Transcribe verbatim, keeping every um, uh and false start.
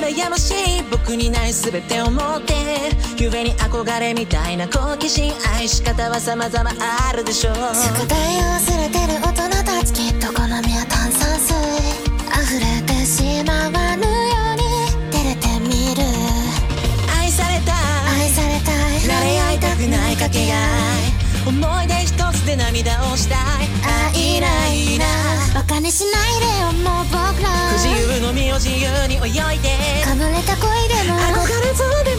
羨ましい僕にない全てを持って夢に憧れみたいな好奇心愛し方は様々あるでしょう。 宿題を忘れてる大人たちきっと好みは炭酸水溢れてしまわぬように照れてみる。 愛されたい愛されたい慣れ合いたくないかけがい思い出一つで涙をしたい愛ないなバカにしないでよもう僕ら不自由の身を自由に泳いでかぶれた恋でも憧れずで